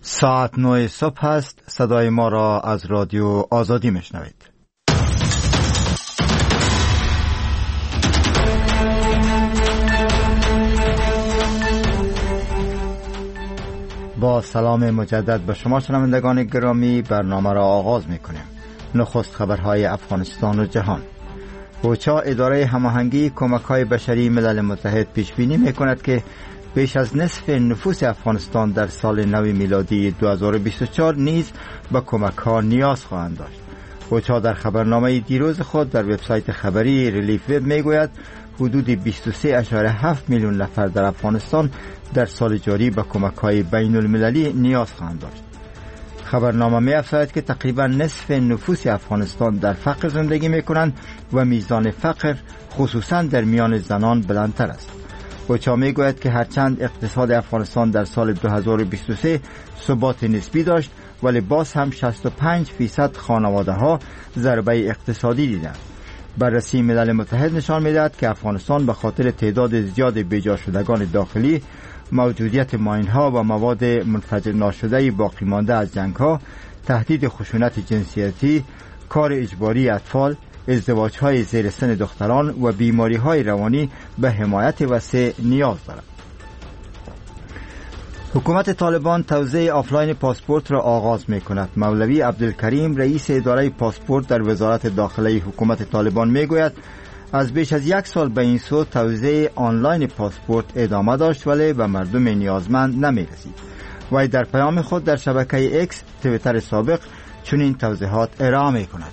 ساعت 9 صبح است. صدای ما را از رادیو آزادی میشنوید. با سلام مجدد به شما شنوندگان گرامی، برنامه را آغاز میکنیم. نخست خبرهای افغانستان و جهان. اوچا اداره هماهنگی کمک‌های بشری ملل متحد پیش بینی میکند که بیش از نصف نفوس افغانستان در سال نو میلادی 2024 نیز به کمک‌ها نیاز خواهند داشت. اوچا در خبرنامه دیروز خود در وبسایت خبری ریلیف وب میگوید حدود 23.7 میلیون نفر در افغانستان در سال جاری به کمک‌های بین المللی نیاز خواهند داشت. خبرنامه می‌افزاید که تقریبا نصف نفوس افغانستان در فقر زندگی می‌کنند و میزان فقر خصوصاً در میان زنان بلندتر است. اوچا میگوید که هرچند اقتصاد افغانستان در سال 2023 ثبات نسبی داشت، ولی باز هم 65% خانواده‌ها ضربه اقتصادی دیدند. بررسی ملل متحد نشان می‌دهد که افغانستان به خاطر تعداد زیاد بیجا شدگان داخلی، موجودیت ماین‌ها و مواد منفجر ناشده باقی مانده از جنگ‌ها، تهدید خشونت جنسیتی، کار اجباری اطفال، ازدواج‌های زیر سن دختران و بیماری‌های روانی به حمایت وسیع نیاز دارد. حکومت طالبان توزیع آفلاین پاسپورت را آغاز می‌کند. مولوی عبدالکریم رئیس اداره پاسپورت در وزارت داخله حکومت طالبان می‌گوید از بیش از 1 سال به این سو توزیع آنلاین پاسپورت ادامه داشت ولی به مردم نیازمند نمی‌رسید. وی در پیام خود در شبکه ایکس توییتر سابق چنین توضیحات ارائه می‌کند.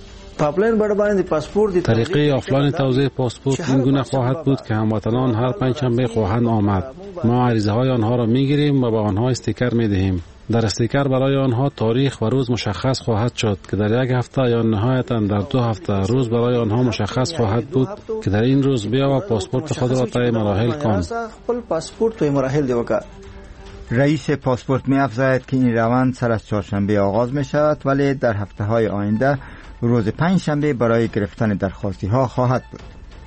طریقه آفلاین توزیع پاسپورت این گونه خواهد بود که هموطنان هر پنجشنبه خواهند آمد. ما عریضه های آنها را میگیریم و به آنها استیکر میدهیم. در استیکر برای آنها تاریخ و روز مشخص خواهد شد که در 1 هفته یا نهایتا در 2 هفته روز برای آنها مشخص خواهد بود که در این روز بیا و پاسپورت خود را طی مراحل کن. رئیس پاسپورت می‌افزاید که این روند سر از چهارشنبه آغاز می شود ولی در هفته‌های آینده روز پنجشنبه برای گرفتن درخواستی ها خواهد بود.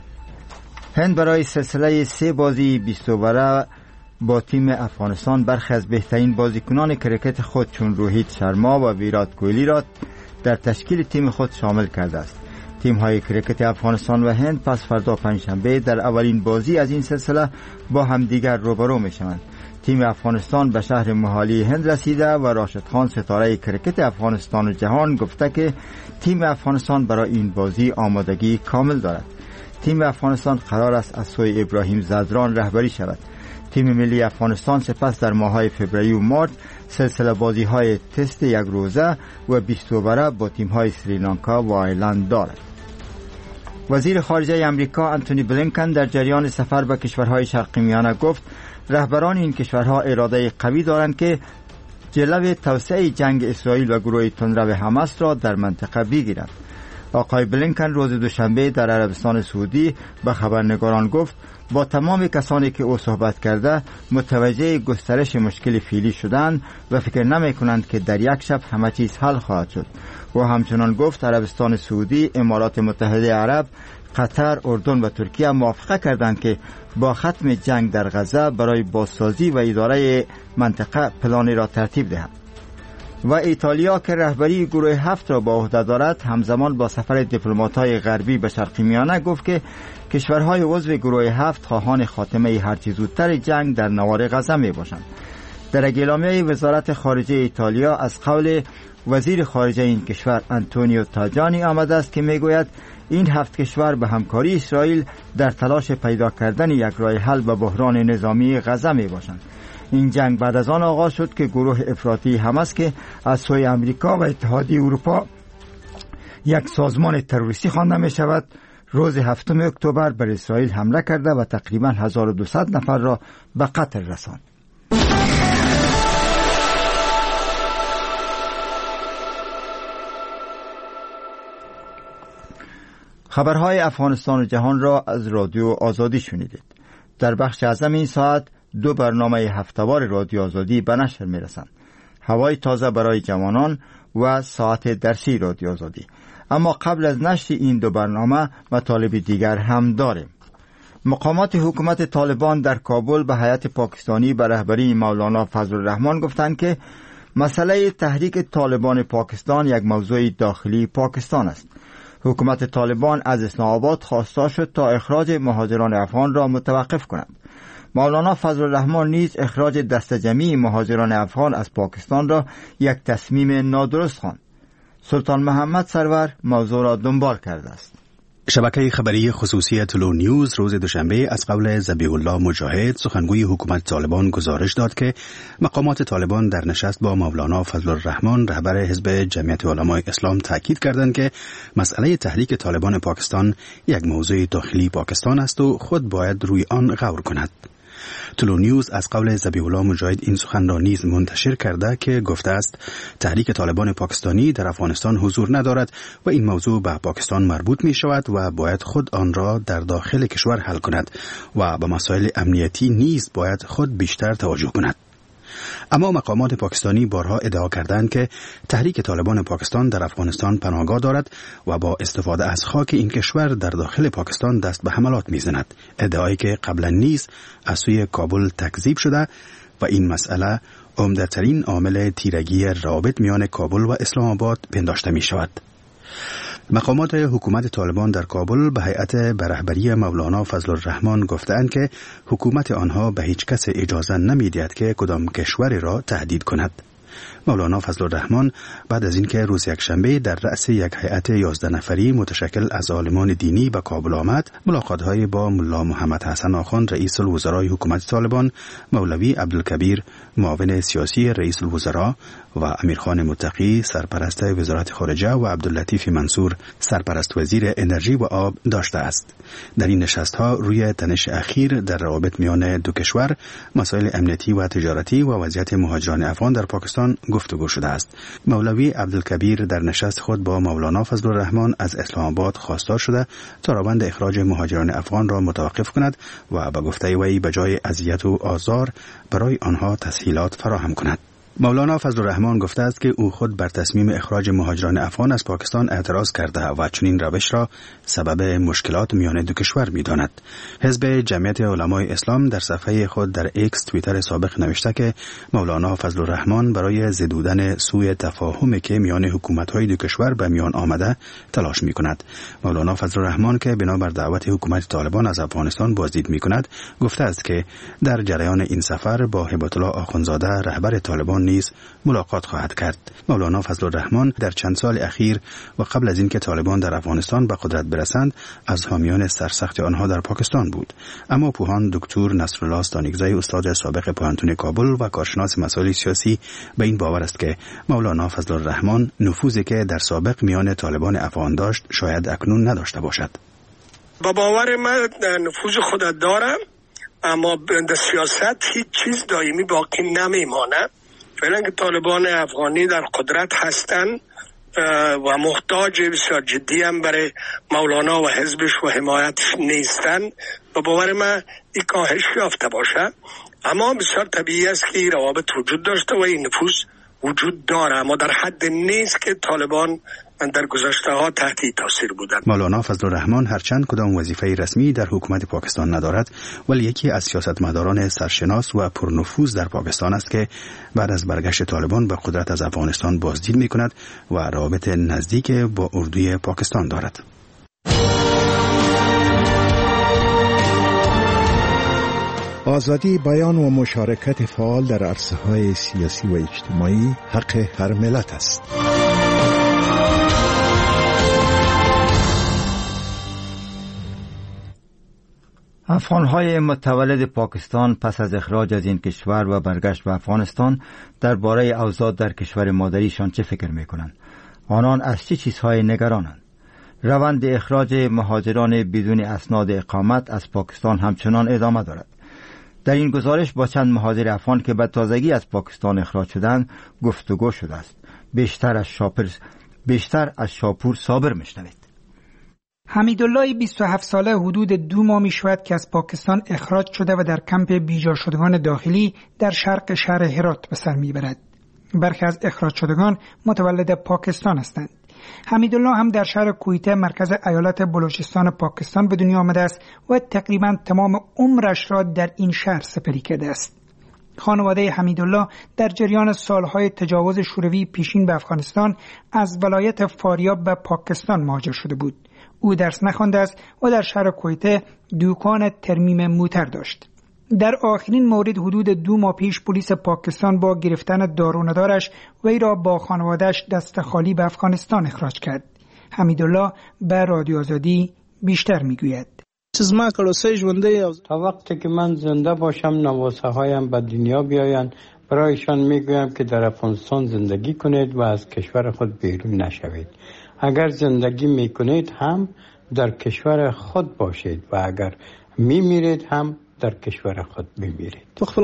هند برای سلسله 3 بازی 20 اووره با تیم افغانستان برخی از بهترین بازیکنان کرکت خود چون روهیت شرما و ویرات کوهلی را در تشکیل تیم خود شامل کرده است. تیم های کرکت افغانستان و هند پس فردا پنجشنبه در اولین بازی از این سلسله با همدیگر روبرو می شوند. تیم افغانستان به شهر موهالی هند رسیده و راشد خان ستاره کرکت افغانستان و جهان گفته که تیم افغانستان برای این بازی آمادگی کامل دارد. تیم افغانستان قرار است از سوی ابراهیم زدران رهبری شود. تیم ملی افغانستان سپس در ماه‌های فوریه و مارس سلسله بازی‌های تست 1 روزه و 20 اووره با تیم‌های سریلانکا و آیرلند دارد. وزیر خارجه آمریکا آنتونی بلینکن در جریان سفر به کشورهای شرق میانه گفت رهبران این کشورها اراده قوی دارند که جلوی توسعه جنگ اسرائیل و گروه تندرو حماس را در منطقه بگیرند. آقای بلینکن روز دوشنبه در عربستان سعودی به خبرنگاران گفت با تمام کسانی که او صحبت کرده متوجه گسترش مشکل فعلی شدند و فکر نمی کنند که در یک شب همه چیز حل خواهد شد. و همچنان گفت عربستان سعودی، امارات متحده عرب، قطر، اردن و ترکیه موافقه کردند که با ختم جنگ در غزه برای بازسازی و اداره منطقه پلانی را ترتیب دهند. و ایتالیا که رهبری گروه 7 را با عهده دارد همزمان با سفر دیپلمات‌های غربی به شرق میانه گفت که کشورهای عضو گروه 7 خواهان خاتمه هرچه زودتر جنگ در نوار غزه می باشند. در اعلامیه وزارت خارجه ایتالیا از قول وزیر خارجه این کشور آنتونیو تاجانی آمده است که میگوید این 7 کشور به همکاری اسرائیل در تلاش پیدا کردن یک راه حل به بحران نظامی غزه می باشند. این جنگ بعد از آن آغاز شد که گروه افراطی حماس که از سوی آمریکا و اتحادیه اروپا یک سازمان تروریستی خوانده می شود روز 7 اکتبر بر اسرائیل حمله کرده و تقریبا 1200 نفر را به قتل رساند. خبرهای افغانستان و جهان را از رادیو آزادی شنیدید. در بخش اعظم این ساعت 2 برنامه هفته‌وار رادیو آزادی به نشر می‌رسند. هوای تازه برای جوانان و ساعت درسی رادیو آزادی. اما قبل از نشر این 2 برنامه مطالب دیگر هم داریم. مقامات حکومت طالبان در کابل به هیئت پاکستانی به رهبری مولانا فضل الرحمن گفتند که مسئله تحریک طالبان پاکستان یک موضوع داخلی پاکستان است. حکومت طالبان از اسلام آباد خواستار شد تا اخراج مهاجران افغان را متوقف کند. مولانا فضل الرحمن نیز اخراج دست جمعی مهاجران افغان از پاکستان را یک تصمیم نادرست خواند. سلطان محمد سرور موضوع را دنبال کرده است. شبکه خبری خصوصی طلوع نیوز روز دوشنبه از قول ذبیح الله مجاهد سخنگوی حکومت طالبان گزارش داد که مقامات طالبان در نشست با مولانا فضل الرحمن رهبر حزب جمعیت علمای اسلام تاکید کردند که مسئله تحریک طالبان پاکستان یک موضوع داخلی پاکستان است و خود باید روی آن غور کند. طلوع نیوز از قول ذبیح الله مجاهد این سخن را نیز منتشر کرده که گفته است تحریک طالبان پاکستانی در افغانستان حضور ندارد و این موضوع به پاکستان مربوط می شود و باید خود آن را در داخل کشور حل کند و به مسائل امنیتی نیز باید خود بیشتر توجه کند. اما مقامات پاکستانی بارها ادعا کردند که تحریک طالبان پاکستان در افغانستان پناهگاه دارد و با استفاده از خاک این کشور در داخل پاکستان دست به حملات می‌زند، ادعایی که قبلا نیز از سوی کابل تکذیب شده و این مسئله عمده‌ترین عامل تیرگی روابط میان کابل و اسلام آباد پنداشته می‌شود. مقامات حکومت طالبان در کابل به هیئت به رهبری مولانا فضل الرحمن گفتند که حکومت آنها به هیچ کس اجازه نمی‌دهد که کدام کشوری را تهدید کند. مولانا فضل الرحمن بعد از اینکه روز یکشنبه در رأس یک هیئت 11 نفری متشکل از عالمان دینی به کابل آمد، ملاقات‌های با ملا محمد حسن آخوند رئیس الوزرای حکومت طالبان، مولوی عبدالکبیر معاون سیاسی رئیس الوزراء و امیرخان متقی سرپرست وزارت خارجه و عبداللطیف منصور سرپرست وزیر انرژی و آب داشته است. در این نشست‌ها روی تنش اخیر در روابط میان دو کشور، مسائل امنیتی و تجارتی و وضعیت مهاجران افغان در پاکستان گفتگو شده است. مولوی عبدالکبیر در نشست خود با مولانا فضل الرحمن از اسلام آباد خواستار شده تا روند اخراج مهاجران افغان را متوقف کند و به گفته وی به جای اذیت و آزار برای آنها تسهیلات فراهم کند. مولانا فضل الرحمن گفته است که او خود بر تصمیم اخراج مهاجران افغان از پاکستان اعتراض کرده و چنین روش را سبب مشکلات میان دو کشور می‌داند. حزب جمعیت علمای اسلام در صفحه خود در ایکس توییتر سابق نوشته که مولانا فضل الرحمن برای زدودن سوء تفاهمی که میان حکومت‌های دو کشور به میان آمده تلاش می‌کند. مولانا فضل الرحمن که بنابر دعوت حکومت طالبان از افغانستان بازدید می‌کند، گفته است که در جریان این سفر با هبت الله آخوندزاده رهبر طالبان نیز ملاقات خواهد کرد. مولانا فضل الرحمن در چند سال اخیر و قبل از اینکه طالبان در افغانستان به قدرت برسند از حامیان سرسخت آنها در پاکستان بود. اما پوهان دکتر نصرالله استانیکزی استاد سابق پوهنتون کابل و کارشناس مسائل سیاسی به این باور است که مولانا فضل الرحمن نفوذی که در سابق میان طالبان افغان داشت شاید اکنون نداشته باشد. با باور من نفوذ خود دارم، اما در سیاست هیچ چیز دائمی باقی نمیماند. فعلا که طالبان افغانی در قدرت هستند و محتاج بسیار جدی هم برای مولانا و حزبش و حمایتش نیستند و باور من این کاهش یافته باشه. اما بسیار طبیعی است که این روابط وجود داشته و این نفوذ وجود داره، اما در حد نیست که طالبان در گذشته ها تحت تاثیر بودند. مولانا فضل الرحمن هرچند کدام وظیفه رسمی در حکومت پاکستان ندارد، ولی یکی از سیاستمداران سرشناس و پرنفوذ در پاکستان است که بعد از برگشت طالبان به قدرت از افغانستان بازدید می‌کند و روابط نزدیک با اردوی پاکستان دارد. آزادی بیان و مشارکت فعال در عرصه‌های سیاسی و اجتماعی حق هر ملت است. افغان‌های متولد پاکستان پس از اخراج از این کشور و برگشت به افغانستان درباره اوضاع در کشور مادریشان چه فکر می‌کنند؟ آنان از چه چیزهای نگرانند؟ روند اخراج مهاجران بدون اسناد اقامت از پاکستان همچنان ادامه دارد. در این گزارش با چند مهاجر افغان که به تازگی از پاکستان اخراج شدند گفتگو شده است. بیشتر از شاپور صابر میشنوید. حمیدالله 27 ساله حدود 2 ماه می شود که از پاکستان اخراج شده و در کمپ بیجا شدگان داخلی در شرق شهر هرات به سر می برد. برخی از اخراج شدگان متولد پاکستان هستند. حمیدالله هم در شهر کویته مرکز ایالت بلوچستان پاکستان به دنیا آمده است و تقریبا تمام عمرش را در این شهر سپری کرده است. خانواده حمیدالله در جریان سالهای تجاوز شوروی پیشین به افغانستان از ولایت فاریاب به پاکستان مهاجر شده بود. او درس نخوانده است و در شهر کویته دکان ترمیم موتر داشت. در آخرین مورد حدود 2 ماه پیش پلیس پاکستان با گرفتن دارندارش وی را با خانواده‌اش دست خالی به افغانستان اخراج کرد. حمیدالله به رادیو آزادی بیشتر میگوید. تا وقتی که من زنده باشم نواسه هایم به دنیا بیاین، برایشان میگویم که در افغانستان زندگی کنید و از کشور خود بیرون نشوید. اگر زندگی میکنید هم در کشور خود باشید و اگر میمیرید هم در کشور خود میمیرید.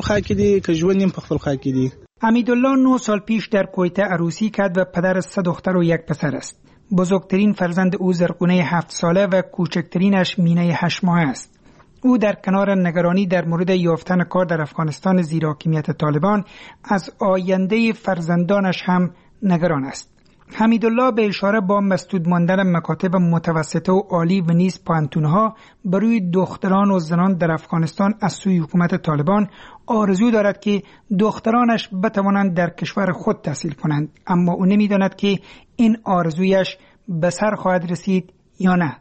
حمیدالله 9 سال پیش در کویته عروسی کرد و پدر 3 دختر و 1 پسر است. بزرگترین فرزند او زرقونه 7 ساله و کوچکترینش مینه 8 ماهه است. او در کنار نگرانی در مورد یافتن کار در افغانستان زیر حاکمیت طالبان از آینده فرزندانش هم نگران است. حمیدالله به اشاره با مسدود ماندن مکاتب متوسطه و عالی و نیز پانتونها برای دختران و زنان در افغانستان از سوی حکومت طالبان آرزو دارد که دخترانش بتوانند در کشور خود تحصیل کنند، اما او نمی‌داند که این آرزویش به سر خواهد رسید یا نه.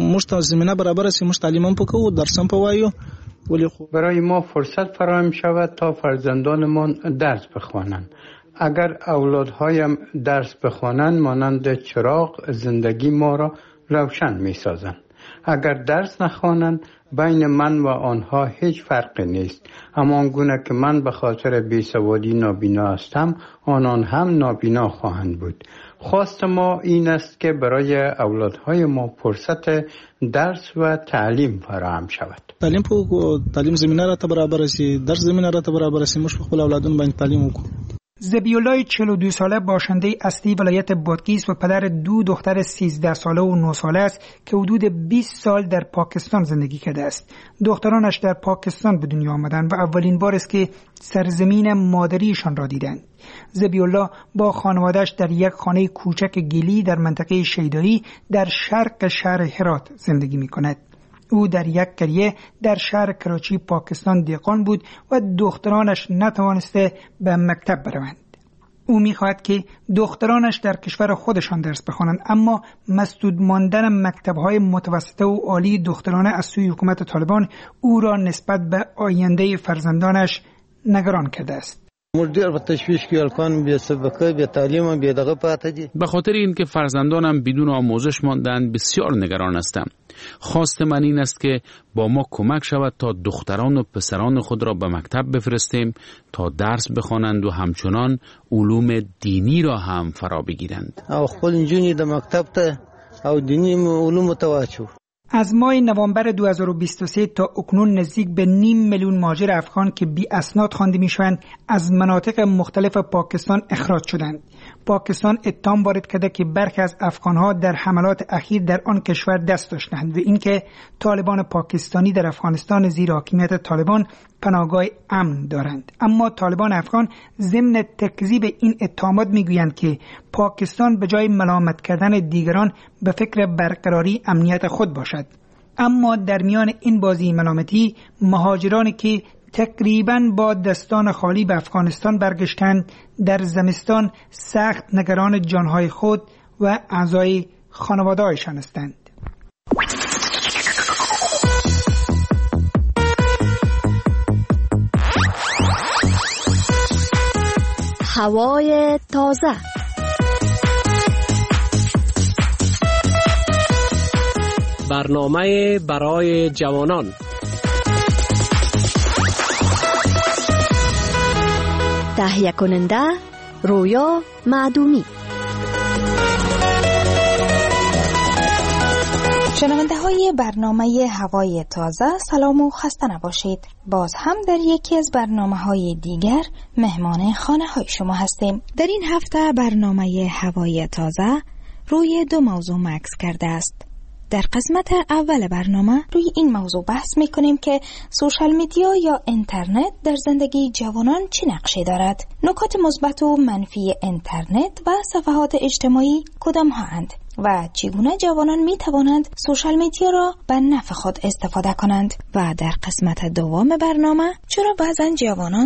برای ما فرصت فراهم شود تا فرزندانمان درس بخوانند. اگر اولادهایم درس بخوانند مانند چراغ زندگی ما را روشن می سازند. اگر درس نخوانند بین من و آنها هیچ فرقی نیست. همان گونه که من به خاطر بیسوادی نابینا هستم، آنان هم نابینا خواهند بود. خواست ما این است که برای اولادهای ما فرصت درس و تعلیم فراهم شود. تعلیم زمینه را برابر است، درس زمینه را برابر است. مش خپل اولادون باندې تعلیم وکړو. ذبیحالله 42 ساله باشنده اصلی ولایت بادغیس و پدر 2 دختر 13 ساله و 9 ساله است که حدود 20 سال در پاکستان زندگی کرده است. دخترانش در پاکستان به دنیا آمدند و اولین بار است که سرزمین مادریشان را دیدند. ذبیحالله با خانواده‌اش در یک خانه کوچک گلی در منطقه شیدایی در شرق شهر هرات زندگی می‌کند. او در یک قریه در شهر کراچی پاکستان دهقان بود و دخترانش نتوانسته به مکتب بروند. او می‌خواهد که دخترانش در کشور خودشان درس بخوانند، اما مسدود ماندن مکتب‌های متوسطه و عالی دخترانه از سوی حکومت طالبان او را نسبت به آینده فرزندانش نگران کرده است. به خاطر اینکه فرزندانم بدون آموزش ماندند بسیار نگران هستم. خواست من این است که با ما کمک شود تا دختران و پسران خود را به مکتب بفرستیم تا درس بخوانند و همچنان علوم دینی را هم فرا بگیرند. از ماه نوامبر 2023 تا اکنون نزدیک به 500,000 مهاجر افغان که بی اسناد خوانده میشوند از مناطق مختلف پاکستان اخراج شدند. پاکستان اتهام وارد کرده که برخی از افغانها در حملات اخیر در آن کشور دست داشتند و اینکه طالبان پاکستانی در افغانستان زیر حاکمیت طالبان پناهگاه امن دارند. اما طالبان افغان ضمن تکذیب این اتهامات میگویند که پاکستان به جای ملامت کردن دیگران به فکر برقراری امنیت خود باشد. اما در میان این بازی ملامتی، مهاجرانی که تقریباً با دستان خالی به افغانستان برگشتند در زمستان سخت نگران جانهای خود و اعضای خانواده‌هایشان هستند. هوای تازه. برنامه برای جوانان. تهیه کننده رویا معدومی. شنونده های برنامه هوای تازه، سلام و خسته نباشید. باز هم در یکی از برنامه های دیگر مهمان خانه های شما هستیم. در این هفته برنامه هوای تازه روی 2 موضوع مکس کرده است. در قسمت اول برنامه روی این موضوع بحث میکنیم که سوشال میدیا یا اینترنت در زندگی جوانان چه نقشی دارد؟ نکات مثبت و منفی اینترنت و صفحات اجتماعی کدام هستند و چگونه جوانان می توانند سوشال میدیا را به نفع خود استفاده کنند؟ و در قسمت دوم برنامه چرا بعضن جوانان